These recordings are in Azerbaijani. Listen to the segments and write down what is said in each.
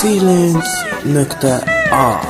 Silence.a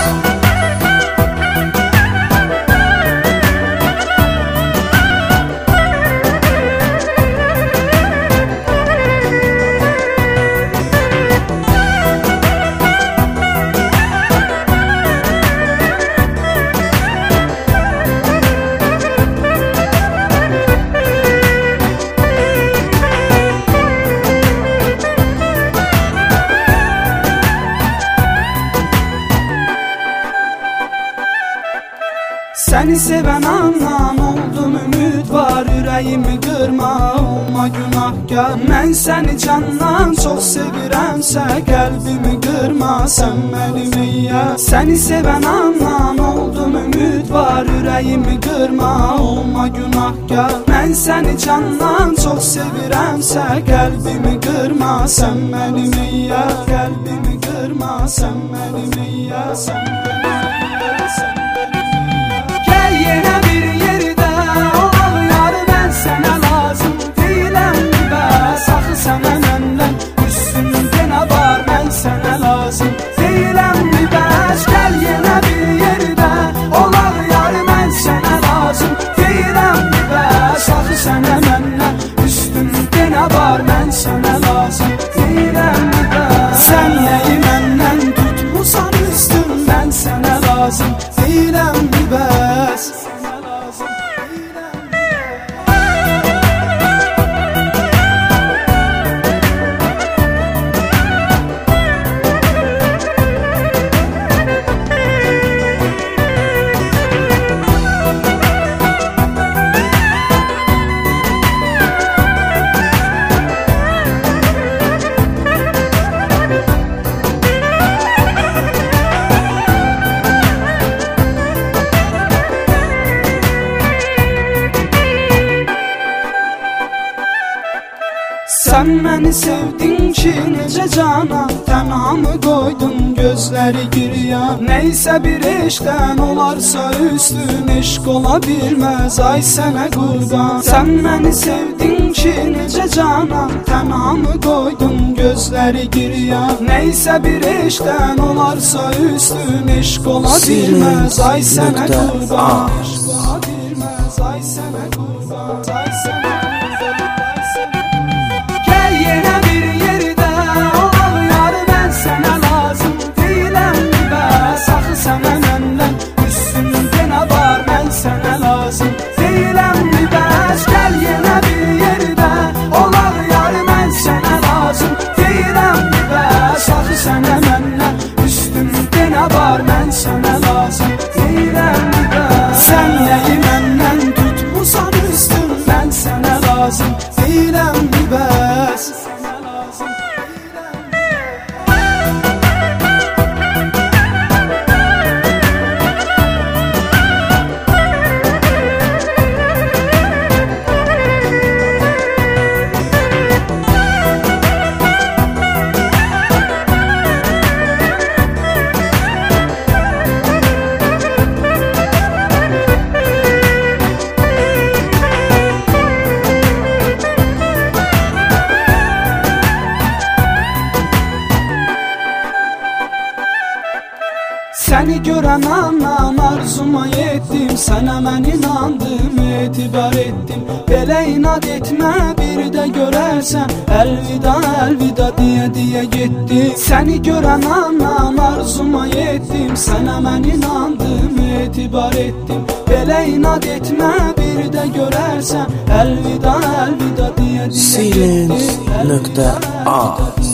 Seni seven andan oldum, ümid var, ürəyimi qırma, olma günahkar. Mən səni candan çox sevirəmsə, qəlbimi qırma, sən mənim eyyər. Səni sevən andan oldum, ümid var, ürəyimi qırma, olma günahkar. Mən səni candan çox sevirəmsə, qəlbimi qırma, sən mənim eyyər. Qəlbimi qırma, sən mənim eyyər, sən mənim eyyər, sən yenə bir yerdə ol yar, mən sənə lazım deyiləm bəs. Axı sənə məndən üstün yenə var, mən sənə lazım deyiləm bəs. Gəl yenə bir yerdə ol yar, mən sənə lazım deyiləm bəs. Axı sənə məndən üstün yenə var, mən sənə lazım deyiləm bəs. Sən nəyi məndən tutmusan üstün, mən sənə lazım deyiləm bəs. Sən məni sevdin ki necə cana, tənhamı qoydun gözləri giriya. Neysə bir eşqdən olarsa üstün, eşq ola bilməz ay sənə qurban. Sən məni sevdin ki necə cana, tənhamı qoydun gözləri giriya. Neysə bir eşqdən olarsa üstün, eşq ola bilməz ay sənə qurban. Eşq ola bilməz ay sənə qurban, ay sənə. Yenə bir yerdə ol yar, mən sənə lazım deyiləm bəs. Axı sənə məndən üstün yenə var, mən sənə lazım deyiləm bəs. Gəl yenə bir yerdə ol yar, mən sənə lazım deyiləm bəs. Axı sənə məndən üstün yenə var, mən sənə lazım deyiləm bəs. Sən nəyi məndən tutmusan üstün, mən sənə lazım deyiləm bəs. Səni görən andan arzuma yetdim, sənə mən inandım, etibar etdim. Belə inad etmə, bir də görərsən, əlvida, əlvida deyə getdi. Səni görən andan arzuma yetdim, sənə mən inandım, etibar etdim. Belə inad etmə, bir də görərsən, əlvida, əlvida deyə getdi. Silence.a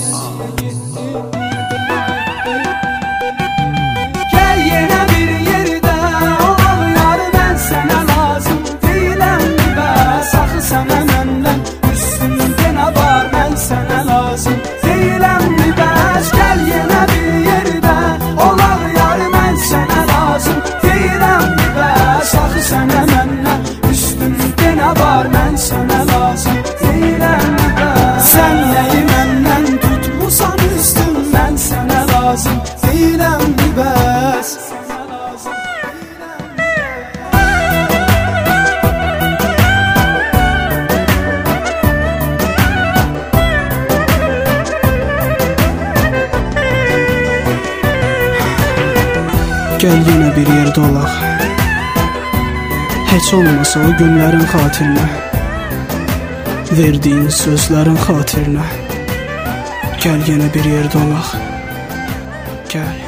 Yenə bir yerdə ol yar, mən sənə lazım deyiləm bəs. Axı sənə məndən üstün yenə var, mən sənə lazım deyiləm bəs. Gəl yenə bir yerdə ol yar, mən sənə lazım deyiləm bəs. Axı sənə məndən üstün yenə var, mən sənə lazım deyiləm bəs. Sən nəyi məndən tutmusan üstün, mən sənə lazım deyiləm bəs. Gəl yenə bir yerdə olaq. Heç olmasa o günlərin xatirinə, verdiyin sözlərin xatirinə. Gəl yenə bir yerdə olaq. Gəl.